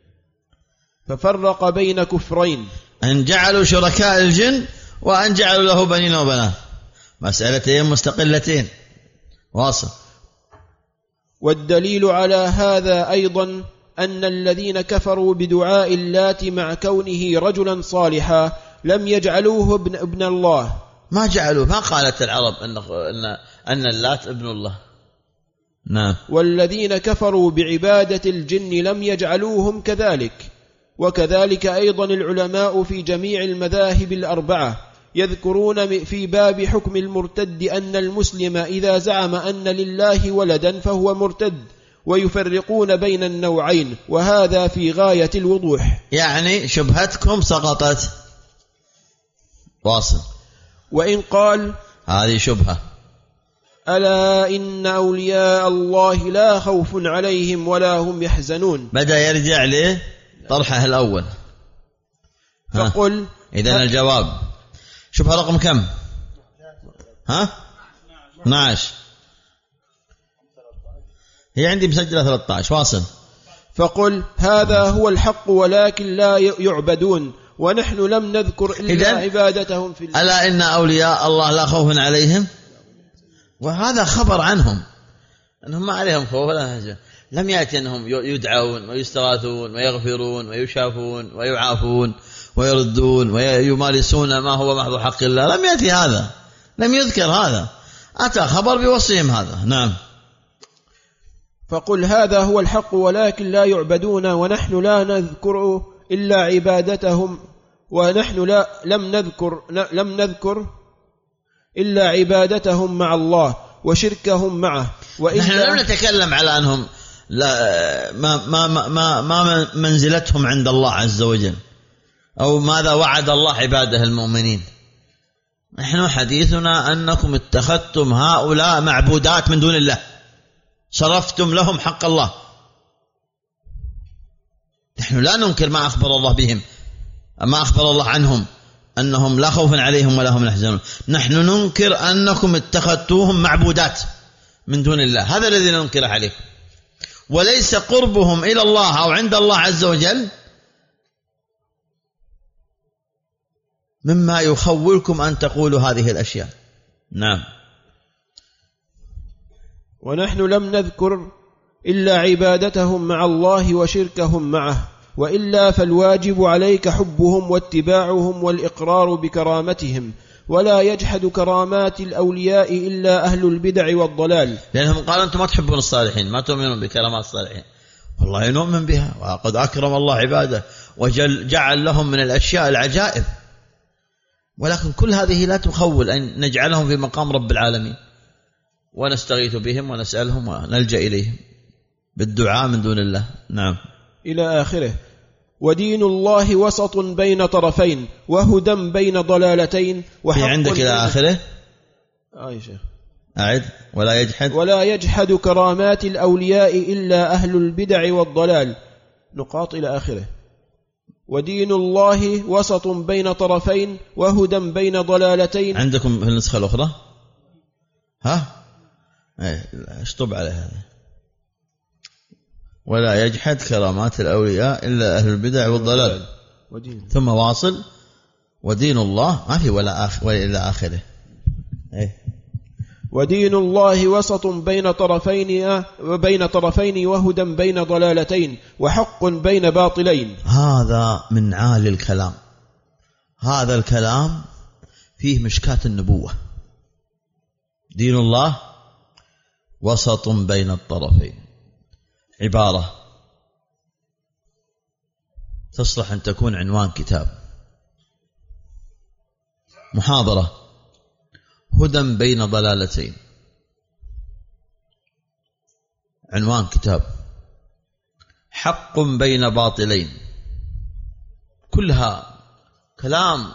ففرق بين كفرين: أن جعلوا شركاء الجن وأن جعلوا له بنين وبنات، مسألتين مستقلتين. واصل. والدليل على هذا أيضا أن الذين كفروا بدعاء اللات مع كونه رجلا صالحا لم يجعلوه ابن, ابن الله. ما جعلوه، ما قالت العرب أن, أن, أن اللات ابن الله. نعم. والذين كفروا بعبادة الجن لم يجعلوهم كذلك. وكذلك أيضا العلماء في جميع المذاهب الأربعة يذكرون في باب حكم المرتد أن المسلم إذا زعم أن لله ولدا فهو مرتد، ويفرقون بين النوعين، وهذا في غاية الوضوح. يعني شبهتكم سقطت. واصل. وإن قال: هذه شبهة. ألا إن أولياء الله لا خوف عليهم ولا هم يحزنون، بدأ يرجع له طرحه الأول. فقل: إذن الجواب شبهة رقم كم؟ ها؟ اثنا عشر. هي عندي مسجلة ثلاثة عشر. واصل. فقل: هذا هو الحق ولكن لا يعبدون، ونحن لم نذكر إلا عبادتهم في الله. ألا إن أولياء الله لا خوف عليهم، وهذا خبر عنهم أنهم ما عليهم خوف ولا هجر. لم يأتي أنهم يدعون ويستغاثون ويغفرون ويشافون ويعافون ويردون ويمارسون ما هو محض حق الله. لم يأتي هذا، لم يذكر هذا، أتى خبر بوصفهم هذا. نعم. فقل: هذا هو الحق ولكن لا يعبدون، ونحن لا نذكر إلا عبادتهم، ونحن لا لم نذكر لم نذكر إلا عبادتهم مع الله وشركهم معه. نحن لم نتكلم على أنهم لا ما ما ما ما منزلتهم عند الله عز وجل، أو ماذا وعد الله عباده المؤمنين. نحن حديثنا أنكم اتخذتم هؤلاء معبودات من دون الله، صرفتم لهم حق الله. نحن لا ننكر ما أخبر الله بهم، ما أخبر الله عنهم أنهم لا خوف عليهم ولا هم يحزنون. نحن ننكر أنكم اتخذتوهم معبودات من دون الله، هذا الذي ننكر عليكم، وليس قربهم إلى الله أو عند الله عز وجل مما يخولكم أن تقولوا هذه الأشياء. نعم. ونحن لم نذكر إلا عبادتهم مع الله وشركهم معه، وإلا فالواجب عليك حبهم واتباعهم والإقرار بكرامتهم، ولا يجحد كرامات الأولياء إلا أهل البدع والضلال. لأنهم قالوا أنتم ما تحبون الصالحين، ما تؤمنون بكرامات الصالحين. والله نؤمن بها، وقد أكرم الله عباده وجعل لهم من الأشياء العجائب، ولكن كل هذه لا تخول أن نجعلهم في مقام رب العالمين ونستغيث بهم ونسألهم ونلجأ إليهم بالدعاء من دون الله. نعم. إلى آخره. ودين الله وسط بين طرفين وهدى بين ضلالتين وحق. في عندك إلى آخره. آه يا شيخ. أعد. ولا يجحد ولا يجحد كرامات الأولياء إلا أهل البدع والضلال. نقاط إلى آخره. ودين الله وسط بين طرفين وهدى بين ضلالتين. عندكم في النسخة الأخرى ها اشطب على هذا. ولا يجحد كرامات الأولياء إلا أهل البدع والضلال. ودين. ثم واصل. ودين الله ما في ولا آخر ولا إلى آخره. ايه. ودين الله وسط بين طرفين وبين طرفين وهدى بين ضلالتين وحق بين باطلين. هذا من عالي الكلام، هذا الكلام فيه مشكاة النبوة. دين الله وسط بين الطرفين، عبارة تصلح أن تكون عنوان كتاب، محاضرة. هدى بين ضلالتين، عنوان كتاب. حق بين باطلين، كلها كلام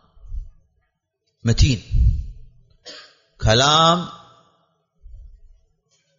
متين، كلام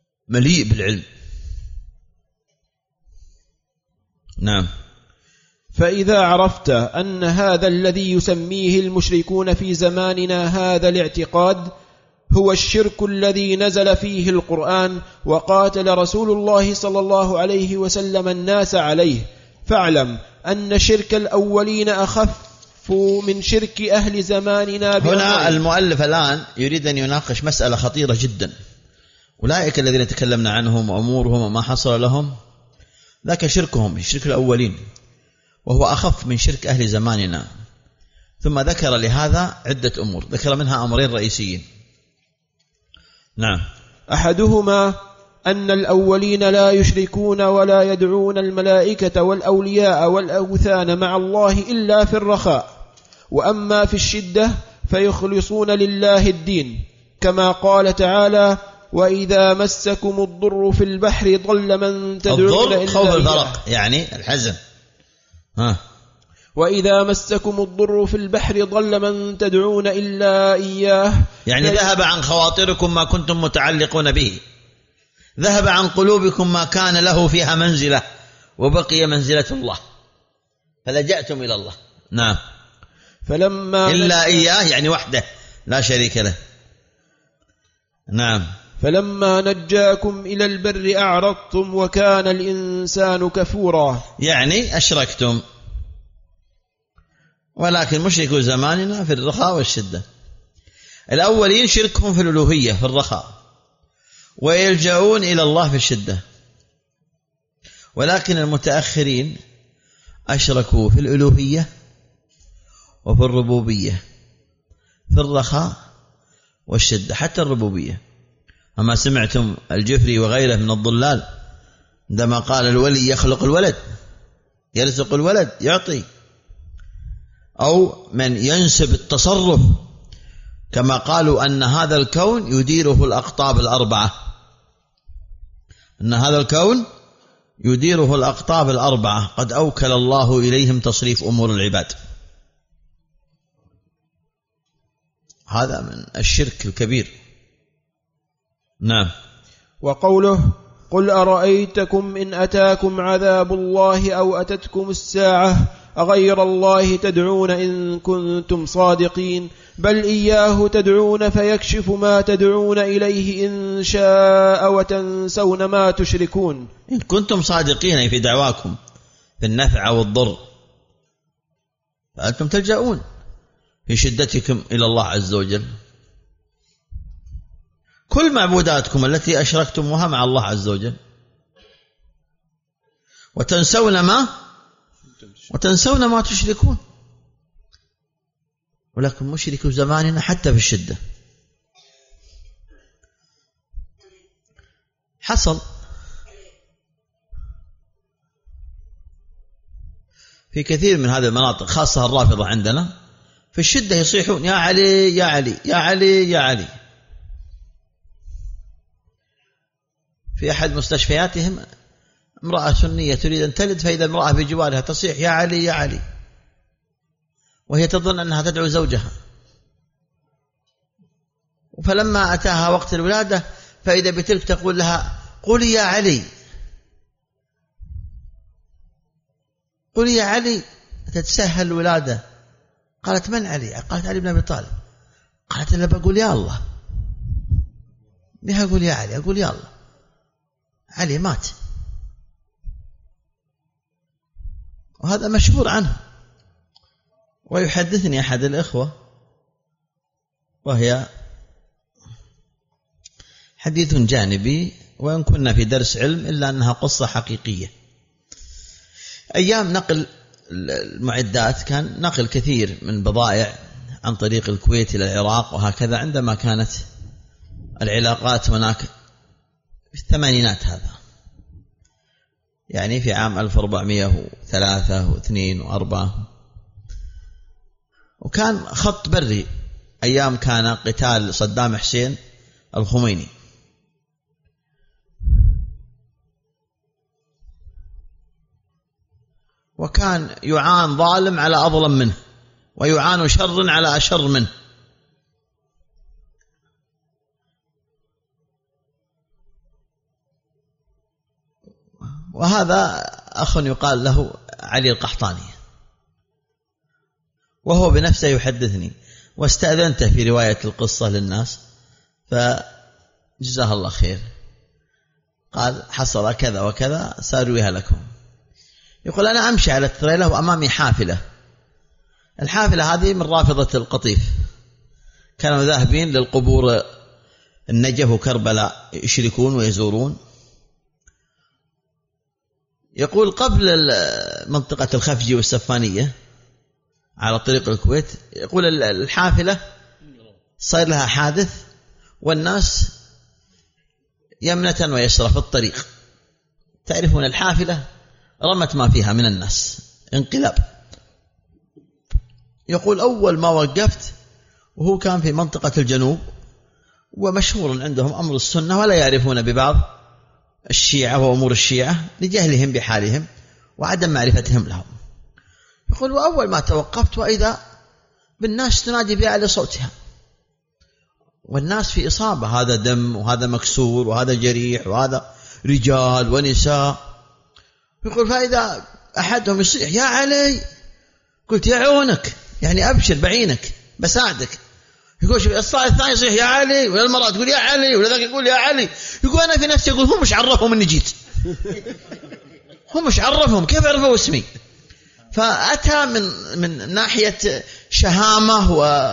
مليء بالعلم. نعم. فإذا عرفت أن هذا الذي يسميه المشركون في زماننا هذا الاعتقاد هو الشرك الذي نزل فيه القرآن وقاتل رسول الله صلى الله عليه وسلم الناس عليه، فاعلم أن شرك الأولين أخف من شرك أهل زماننا. هنا المؤلف الآن يريد أن يناقش مسألة خطيرة جدا. أولئك الذين تكلمنا عنهم وأمورهم وما حصل لهم ذاك شركهم شرك الأولين، وهو أخف من شرك أهل زماننا. ثم ذكر لهذا عدة أمور، ذكر منها أمرين رئيسيين. نعم. أحدهما أن الأولين لا يشركون ولا يدعون الملائكة والأولياء والأوثان مع الله إلا في الرخاء، وأما في الشدة فيخلصون لله الدين، كما قال تعالى: وإذا مسكم الضر في البحر ضل من تدعون إلا خوف الفرق يعني الحزن. ها. وإذا مسكم الضر في البحر ضل من تدعون إلا إياه، يعني ذهب عن خواطركم ما كنتم متعلقون به، ذهب عن قلوبكم ما كان له فيها منزلة، وبقي منزلة الله، فلجأتم إلى الله. نعم. فلما إلا إياه يعني وحده لا شريك له. نعم. فلما نجاكم إلى البر أعرضتم وكان الإنسان كفورا، يعني أشركتم. ولكن مشركو زماننا في الرخاء والشدة. الأولين شركهم في الألوهية في الرخاء، ويلجؤون إلى الله في الشدة. ولكن المتأخرين أشركوا في الألوهية وفي الربوبية، في الرخاء والشدة، حتى الربوبية. أما سمعتم الجفري وغيره من الضلال عندما قال الولي يخلق الولد، يرزق الولد، يعطي، أو من ينسب التصرف كما قالوا أن هذا الكون يديره الأقطاب الأربعة، أن هذا الكون يديره الأقطاب الأربعة، قد أوكل الله إليهم تصريف أمور العباد. هذا من الشرك الكبير. نعم. وقوله: قل أرأيتكم إن أتاكم عذاب الله أو أتتكم الساعة أغير الله تدعون إن كنتم صادقين بل إياه تدعون فيكشف ما تدعون إليه إن شاء وتنسون ما تشركون. إن كنتم صادقين في دعواكم في النفع والضر فأنتم تلجؤون في شدتكم إلى الله عز وجل. كل معبوداتكم التي أشركتموها مع الله عز وجل، وتنسون ما وتنسون ما تشركون. ولكن مشركوا زماننا حتى في الشدة حصل في كثير من هذه المناطق، خاصة الرافضة عندنا، في الشدة يصيحون يا علي يا علي يا علي يا علي. في أحد مستشفياتهم امرأة سنية تريد أن تلد، فإذا امرأة بجوارها تصيح يا علي يا علي، وهي تظن أنها تدعو زوجها. فلما أتاها وقت الولادة فإذا بتلك تقول لها قولي يا علي قولي يا علي، تتسهل الولادة. قالت من علي؟ قالت علي بن أبي طالب. قالت أنا بقول يا الله، بها أقول يا علي، أقول يا الله، علي مات. وهذا مشهور عنه. ويحدثني أحد الإخوة، وهي حديث جانبي وإن كنا في درس علم إلا أنها قصة حقيقية. أيام نقل المعدات كان نقل كثير من بضائع عن طريق الكويت إلى العراق وهكذا، عندما كانت العلاقات هناك في الثمانينات، هذا يعني في عام ألف وأربعمائة وثلاثة واثنين وأربعة. وكان خط بري أيام كان قتال صدام حسين الخميني. وكان يعان ظالم على أظلم منه، ويعان شر على أشر منه. وهذا أخ يقال له علي القحطاني، وهو بنفسه يحدثني، واستأذنته في رواية القصة للناس فجزاه الله خير، قال حصل كذا وكذا سأرويها لكم. يقول أنا أمشي على التريلة وأمامي حافلة، الحافلة هذه من رافضة القطيف، كانوا ذاهبين للقبور النجف وكربلاء يشركون ويزورون. يقول قبل منطقة الخفجي والسفانية على طريق الكويت، يقول الحافلة صار لها حادث والناس يمنة ويسرى في الطريق، تعرفون الحافلة رمت ما فيها من الناس، انقلاب. يقول أول ما وقفت وهو كان في منطقة الجنوب، ومشهور عندهم أمر السنة ولا يعرفون ببعض الشيعة وأمور الشيعة لجهلهم بحالهم وعدم معرفتهم لهم. يقول وأول ما توقفت وإذا بالناس تنادي بأعلى صوتها، والناس في إصابة، هذا دم وهذا مكسور وهذا جريح وهذا رجال ونساء. يقول فإذا أحدهم يصيح يا علي، قلت يا عونك، يعني أبشر بعينك بساعدك. يقول الصائل الثاني يصيح يا علي، ولا المرأة تقول يا علي، ولا ذاك يقول يا علي. يقول أنا في نفسي يقول هم مش عرفهم إني جيت، هم مش عرفهم، كيف عرفوا اسمي؟ فأتى من من ناحية شهامة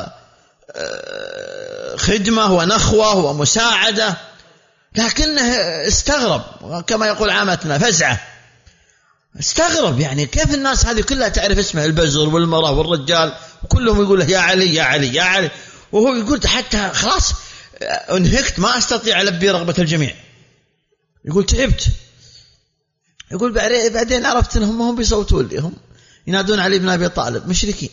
وخدمة ونخوة ومساعدة، لكنه استغرب كما يقول عامتنا فزعة، استغرب يعني كيف الناس هذه كلها تعرف اسمه، البزر والمرأة والرجال كلهم يقول له يا علي يا علي يا علي، وهو يقول حتى خلاص انهكت ما أستطيع ألبي رغبة الجميع. يقول تعبت. يقول بعدين عرفت أنهم هم بيصوتون لي، هم ينادون علي بن أبي طالب مشركين.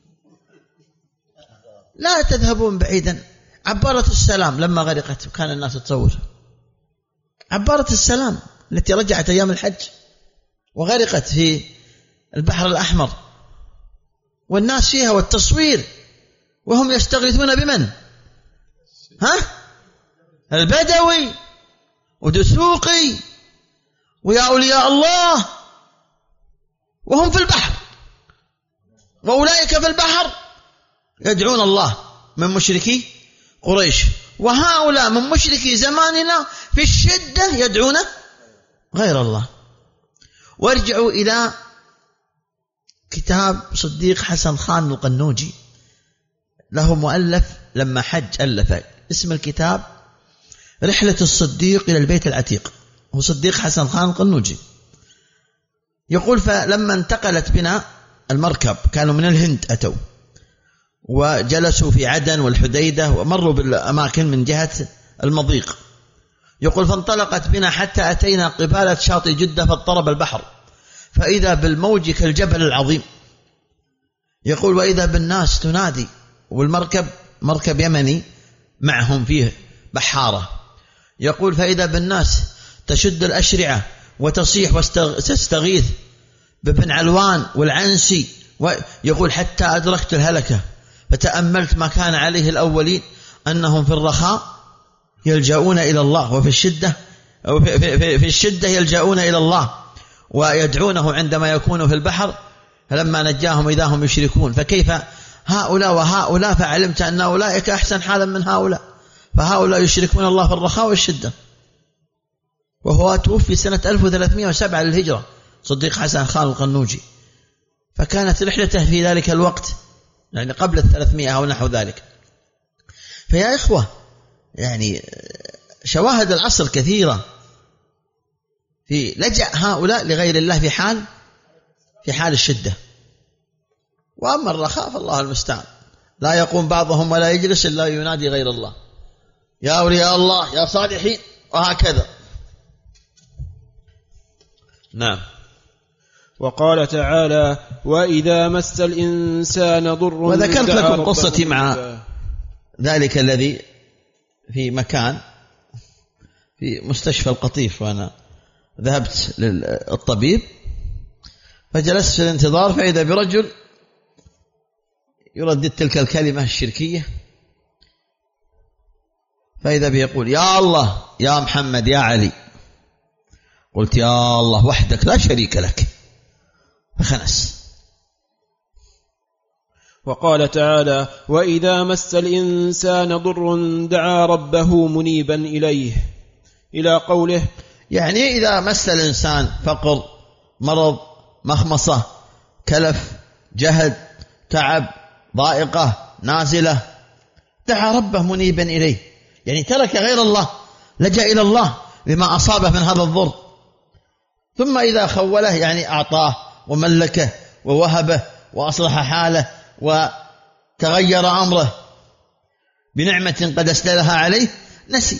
لا تذهبون بعيدا، عبارة السلام لما غرقت كان الناس تصور، عبارة السلام التي رجعت أيام الحج وغرقت في البحر الأحمر والناس فيها والتصوير، وهم يستغيثون بمن؟ ها؟ البدوي ودسوقي ويا أولياء الله، وهم في البحر، وأولئك في البحر يدعون الله من مشركي قريش، وهؤلاء من مشركي زماننا في الشدة يدعون غير الله. وارجعوا إلى كتاب صديق حسن خان القنوجي، له مؤلف لما حج ألف، اسم الكتاب رحلة الصديق إلى البيت العتيق، هو صديق حسن خان القنوجي. يقول فلما انتقلت بنا المركب، كانوا من الهند أتوا وجلسوا في عدن والحديدة ومروا بالأماكن من جهة المضيق. يقول فانطلقت بنا حتى أتينا قبالة شاطئ جدة فاضطرب البحر، فإذا بالموج كالجبل العظيم. يقول وإذا بالناس تنادي، والمركب مركب يمني معهم فيه بحارة. يقول فإذا بالناس تشد الأشرعة وتصيح وتستغيث بابن علوان والعنسي. يقول حتى أدركت الهلكة فتأملت ما كان عليه الأولين، أنهم في الرخاء يلجؤون إلى الله، وفي الشدة في, في, في الشدة يلجؤون إلى الله ويدعونه عندما يكونوا في البحر، فلما نجاهم إذا هم يشركون. فكيف هؤلاء وهؤلاء؟ فعلمت أن أولئك أحسن حالا من هؤلاء، فهؤلاء يشركون الله في الرخاء والشدة. وهو توفي سنة ألف وثلاثمائة وسبعة للهجرة صديق حسن خان القنوجي، فكانت رحلته في ذلك الوقت يعني قبل الثلاثمائة أو نحو ذلك. فيا إخوة يعني شواهد العصر كثيرة في لجأ هؤلاء لغير الله في حال في حال الشدة. وأما الرخاء فالله المستعان، لا يقوم بعضهم ولا يجلس إلا ينادي غير الله، يا أولياء الله يا صالحين، وهكذا. نعم. وقال تعالى وإذا مس الإنسان ضر. وذكرت لكم قصتي مع ذلك الذي في مكان في مستشفى القطيف، وأنا ذهبت للطبيب فجلست في الانتظار، فإذا برجل يردد تلك الكلمة الشركية، فإذا به يقول يا الله يا محمد يا علي. قلت يا الله وحدك لا شريك لك، فخنس. وقال تعالى: وإذا مس الإنسان ضر دعا ربه منيبا إليه، إلى قوله: يعني إذا مس الإنسان فقر، مرض، مخمصة، كلف، جهد، تعب، ضائقة، نازلة، دعا ربه منيبا إليه، يعني ترك غير الله، لجأ إلى الله لما أصابه من هذا الضر. ثم إذا خوله يعني أعطاه وملكه ووهبه وأصلح حاله وتغير أمره بنعمة قد أسدلها عليه، نسي،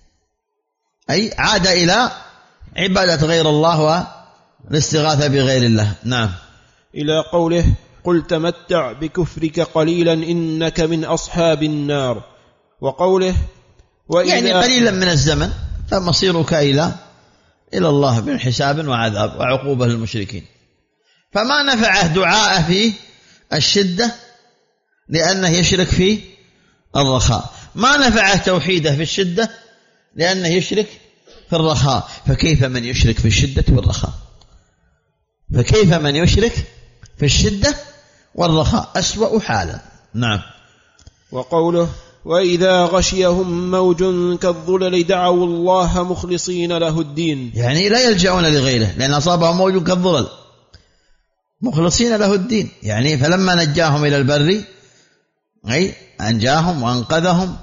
أي عاد إلى عبادة غير الله والاستغاثة بغير الله. نعم. إلى قوله: قل تمتع بكفرك قليلا إنك من أصحاب النار. وقوله: يعني قليلا من الزمن فمصيرك إلى إلى الله بالحساب وعذاب وعقوبة للمشركين. فما نفعه دعاءه في الشدة لأنه يشرك في الرخاء، ما نفعه توحيده في الشدة لأنه يشرك في الرخاء. فكيف من يشرك في الشدة والرخاء؟ فكيف من يشرك في الشدة والرخاء؟ أسوأ حالا. نعم. وقوله: وإذا غشيهم موج كالظلل دعوا الله مخلصين له الدين، يعني لا يلجؤون لغيره لأن أصابهم موج كالظلل، مخلصين له الدين، يعني فلما نجاهم إلى البر أي أنجاهم وأنقذهم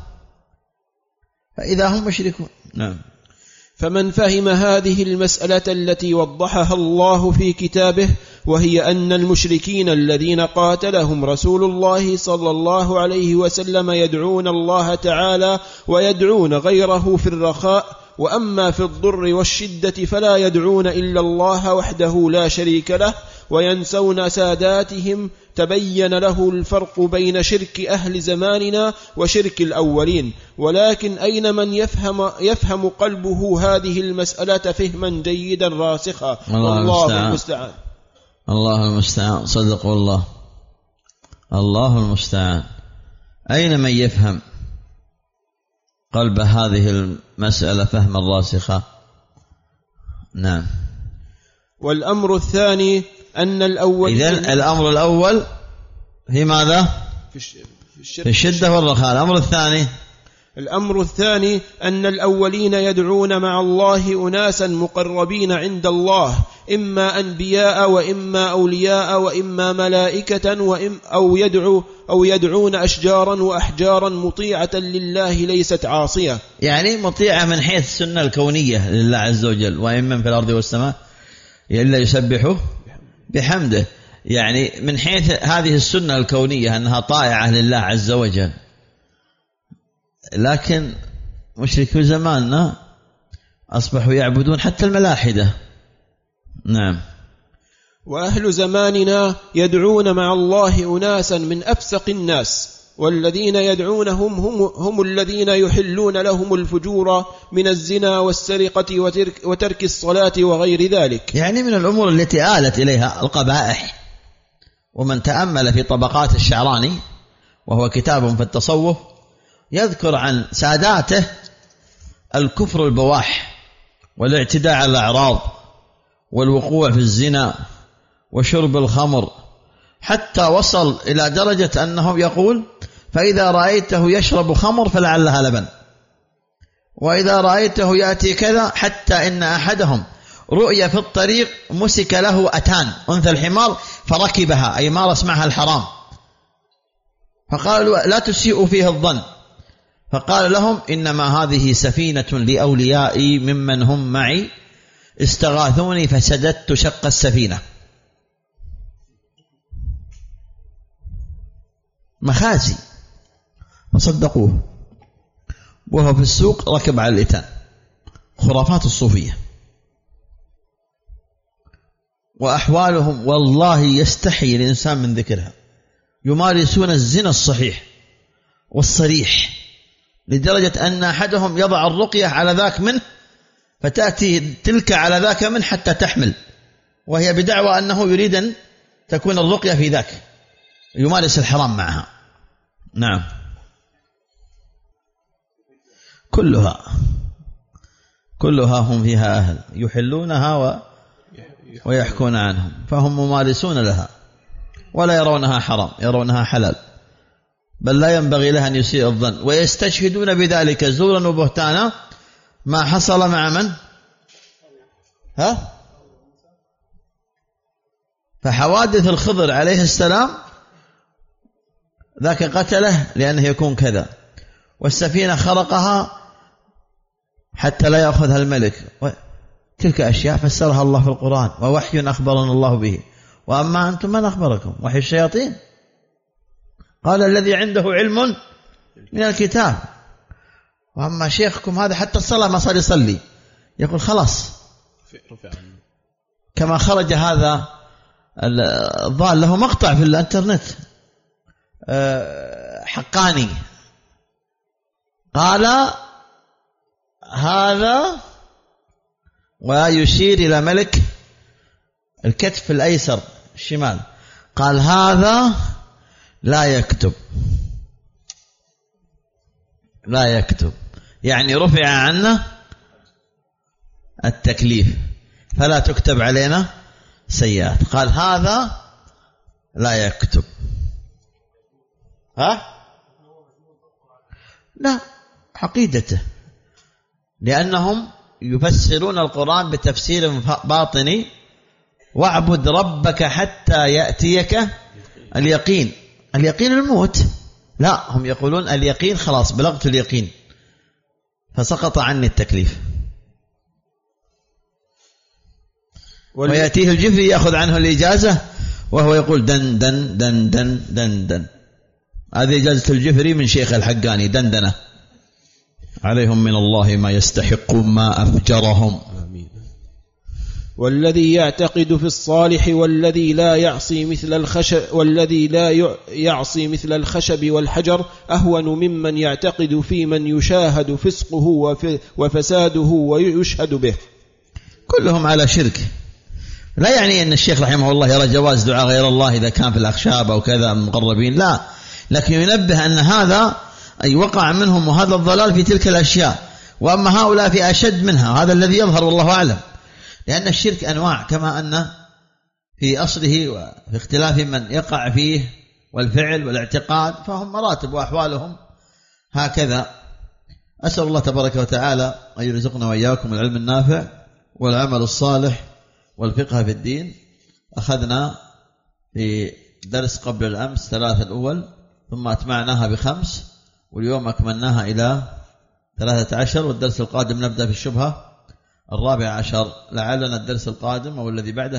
فإذا هم مشركون. نعم. فمن فهم هذه المسألة التي وضحها الله في كتابه، وهي أن المشركين الذين قاتلهم رسول الله صلى الله عليه وسلم يدعون الله تعالى ويدعون غيره في الرخاء، وأما في الضر والشدة فلا يدعون إلا الله وحده لا شريك له وينسون ساداتهم، تبين له الفرق بين شرك أهل زماننا وشرك الأولين. ولكن أين من يفهم, يفهم قلبه هذه المسألة فهما جيدا راسخا؟ والله المستعان. الله المستعان. صدق والله. الله المستعان. أين من يفهم قلب هذه المسألة فهما راسخا؟ نعم. والأمر الثاني أن الأول، إذن الأمر الأول في ماذا؟ في الشدة والرخاء. الأمر الثاني الأمر الثاني أن الأولين يدعون مع الله أناسا مقربين عند الله، إما أنبياء وإما أولياء وإما ملائكة وإم أو يدعو أو يدعون أشجارا وأحجارا مطيعة لله ليست عاصية، يعني مطيعة من حيث السنة الكونية لله عز وجل، وإن من في الأرض والسماء إلا يسبحوا بحمده، يعني من حيث هذه السنة الكونية أنها طائعة لله عز وجل. لكن مشركو زماننا أصبحوا يعبدون حتى الملاحدة. نعم. وأهل زماننا يدعون مع الله أناسا من أفسق الناس، والذين يدعونهم هم, هم الذين يحلون لهم الفجور من الزنا والسرقة وترك, وترك الصلاة وغير ذلك، يعني من الأمور التي آلت إليها القبائح. ومن تأمل في طبقات الشعراني وهو كتاب في التصوف يذكر عن ساداته الكفر البواح والاعتداء على الأعراض والوقوع في الزنا وشرب الخمر، حتى وصل إلى درجة أنه يقول: فإذا رأيته يشرب خمر فلعلها لبن، وإذا رأيته يأتي كذا، حتى إن أحدهم رؤيا في الطريق مسك له أتان أنثى الحمار فركبها، أي مارس معها الحرام، فقالوا: لا تسيئوا فيه الظن، فقال لهم: إنما هذه سفينة لأوليائي ممن هم معي استغاثوني فسددت شق السفينة. مخازي فصدقوه، وهو في السوق ركب على الإتان. خرافات الصوفية وأحوالهم والله يستحي الإنسان من ذكرها. يمارسون الزنا الصحيح والصريح لدرجة أن أحدهم يضع الرقية على ذاك منه فتأتي تلك على ذاك منه حتى تحمل، وهي بدعوى أنه يريد أن تكون الرقية في ذاك، يمارس الحرام معها. نعم. كلها كلها هم فيها أهل يحلونها و ويحكون عنهم، فهم ممارسون لها. ولا يرونها حرام، يرونها حلال، بل لا ينبغي له أن يسيء الظن، ويستشهدون بذلك زورا وبهتانا ما حصل مع من؟ ها؟ فحوادث الخضر عليه السلام ذاك قتله لأنه يكون كذا، والسفينة خرقها حتى لا يأخذها الملك، تلك أشياء فسرها الله في القرآن، ووحي أخبرنا الله به. وأما أنتم من أخبركم؟ وحي الشياطين. قال الذي عنده علم من الكتاب. وأما شيخكم هذا حتى الصلاة ما صار يصلي، يقول خلاص، كما خرج هذا الضال له مقطع في الانترنت حقاني قال هذا، ويشير إلى ملك الكتف الأيسر الشمال، قال هذا لا يكتب، لا يكتب يعني رفع عنا التكليف فلا تكتب علينا سيئات. قال هذا لا يكتب. ها؟ لا، عقيدته، لأنهم يفسرون القرآن بتفسير باطني، واعبد ربك حتى يأتيك اليقين. اليقين الموت، لا، هم يقولون اليقين خلاص بلغت اليقين فسقط عني التكليف. ويأتيه الجفري يأخذ عنه الإجازة وهو يقول دن دن دن دن دن دن. هذه إجازة الجفري من شيخ الحقاني، دندنة عليهم من الله ما يستحق ما أفجرهم. والذي يعتقد في الصالح والذي لا يعصي مثل الخشب والذي لا يعصي مثل الخشب والحجر أهون ممن يعتقد في من يشاهد فسقه وفساده ويشهد به. كلهم على شرك. لا يعني أن الشيخ رحمه الله يرى جواز دعاء غير الله إذا كان في الأخشاب أو كذا المقربين، لا، لكن ينبه أن هذا أي وقع منهم وهذا الضلال في تلك الأشياء، وأما هؤلاء في أشد منها، هذا الذي يظهر والله أعلم، لأن الشرك أنواع كما أن في أصله وفي اختلاف من يقع فيه والفعل والاعتقاد، فهم مراتب وأحوالهم هكذا. أسأل الله تبارك وتعالى أن يرزقنا وإياكم العلم النافع والعمل الصالح والفقه في الدين. أخذنا في درس قبل الأمس ثلاثة الأول، ثم أتمعناها بخمس، واليوم أكملناها إلى ثلاثة عشر، والدرس القادم نبدأ في الشبهة الرابع عشر، لعلنا الدرس القادم أو الذي بعده